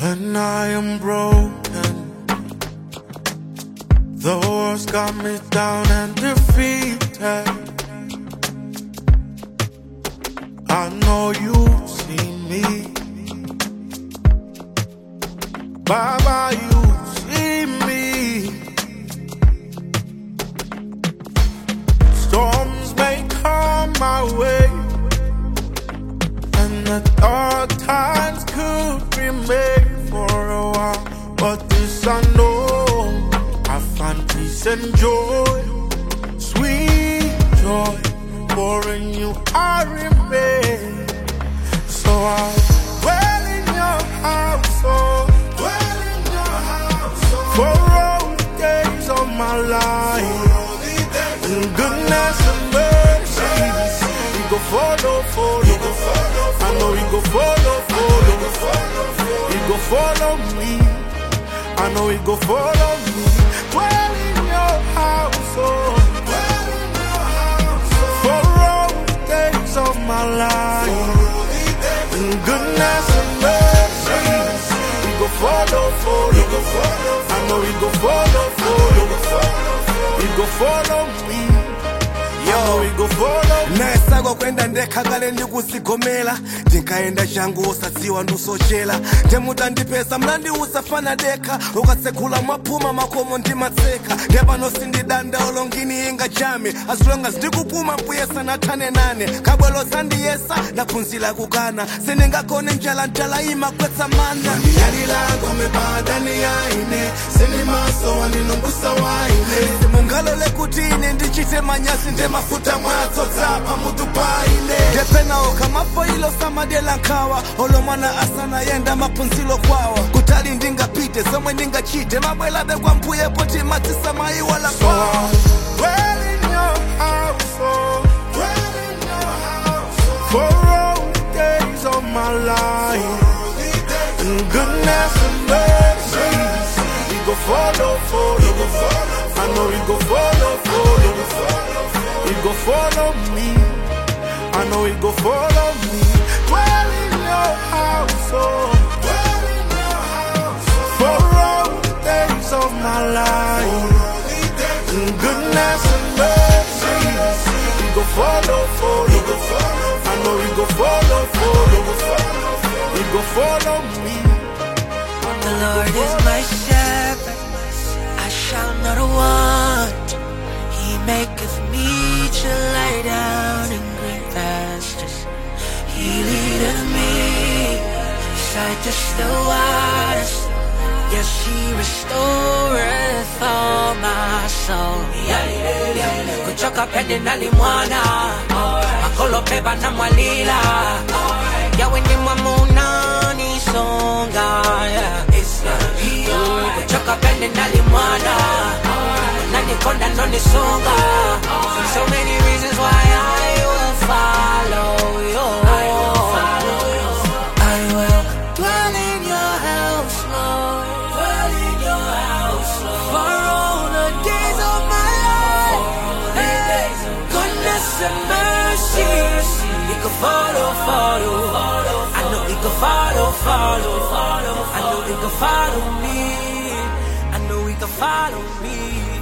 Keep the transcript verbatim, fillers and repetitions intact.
When I am broken, the world's got me down and defeated. I know you see me, Baba, you see me. Storms may come my way, and the dark times could remain for a while, but this I know, I find peace and joy, sweet joy, for in you I remain. So I dwell in your house, oh, dwell in your house, oh, for all the days of my life. In goodness and mercy, we go follow, follow. I know we go follow, follow. We go follow me. I know we go follow me. Dwell in your house, oh, dwell in your house, oh, for all the days of my life. In goodness and mercy, we go follow, follow. I know we go follow, follow. We go follow me. Yo, we go follow me. Naesagwa kwenda ndekagale ndikusigomela ndinkaenda changu usadziwa ndusochela ndemuta ndipesa mlandi usafana deka ukatsekula mapuma makomo ndimatseka ndepano sindidanda olongini inga chame as long as ndikupuma mpuyesa nathane nane kabwelo sandiyesa ndaphunzila kukana sindingakone njala ntala imakwetsa mana ndiyalilako mebadani yaine sinimaso waninungusa waine simungalole kuti ine ndichite manyasi ndemafuta mwatso tsapa mutu paine ndepena okamafo ilo samadela nkawa olo mwana asana yenda mapunzilo kwawa kutali ndingapite somwe ndingachite mabwela bekwa mpuye poti matisa mai wala kwawa. Dwell in your house, oh, dwell in your house, oh, for all the days of my life. In goodness and mercy, we go follow, follow. I know we go follow, follow. We go follow me. I know we go follow me. Dwell in your house, oh, dwell in your house, oh, for all the days of my life. In goodness and mercy, we go follow, follow. I know we go follow, follow. We go follow me. The Lord is my shepherd, I shall not want. He maketh me to lie down in green pastures. He leadeth me beside the still waters. Yes, he restoreth all my soul. Kuchoka pende nalimwana makolo peba na mwalila yawe ni mwamuna ni songa. Kuchoka pende nalimwana nani konda no ni songa. So many reasons why I will follow you. I will follow you. I will dwell in your house, Lord. Dwell in your house, Lord. For all the days of my life. Hey, goodness and mercy. You can follow, follow. I know you can follow, follow. I know you can follow me. I know you can follow me.